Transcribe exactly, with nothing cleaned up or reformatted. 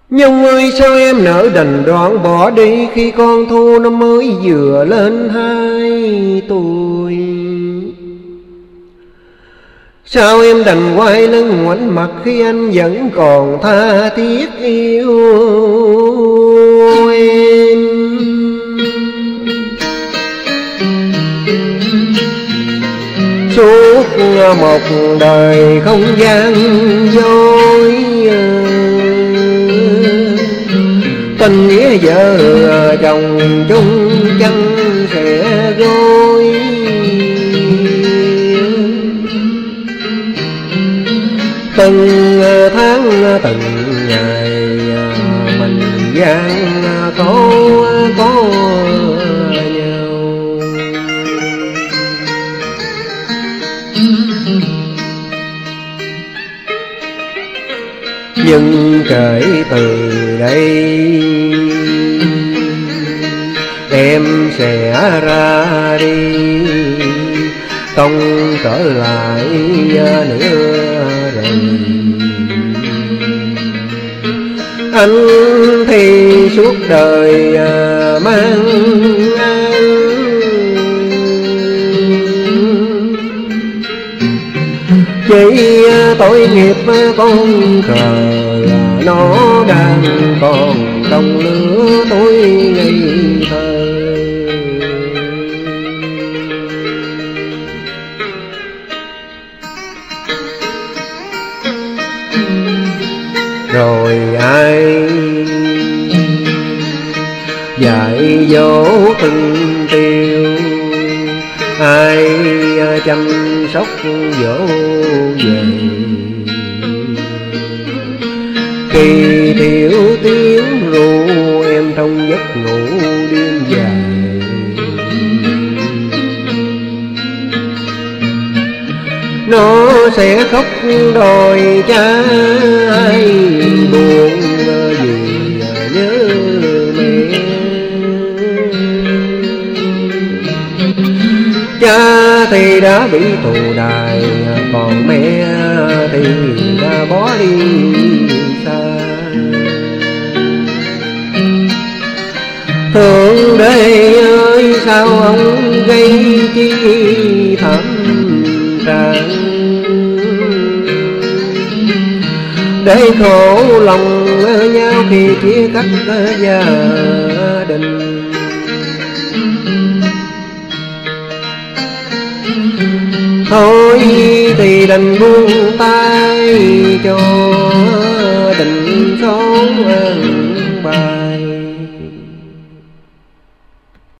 Nhung ơi sao em nỡ đành đoạn bỏ đi, khi con Thu nó mới vừa lên hai tuổi. Sao em đành quay lưng ngoảnh mặt khi anh vẫn còn tha thiết yêu em. Suốt một đời không gian dối, tình nghĩa vợ chồng chung chăn sẽ gối. Từng tháng từng ngày mình gian khó có nhau. Nhưng kể từ đây em sẽ ra đi, không trở lại nữa rồi. Anh thì suốt đời mang ơn, chỉ tội nghiệp con cờ nó đang còn trong lứa tuổi ngây thơ. Rồi ai dạy dỗ từng tiêu, ai chăm sóc dỗ về. Khi thiếu tiếng ru em trong giấc ngủ đêm dài, nó sẽ khóc đòi cha ai buồn vì nhớ mẹ. Cha thì đã bị tù đày, còn mẹ thì đã bỏ đi xa. Thượng đế ơi sao ông gây chi thảm trạng, để khổ lòng nhau khi chia cách gia đình. Thôi thì đành buông tay cho tình số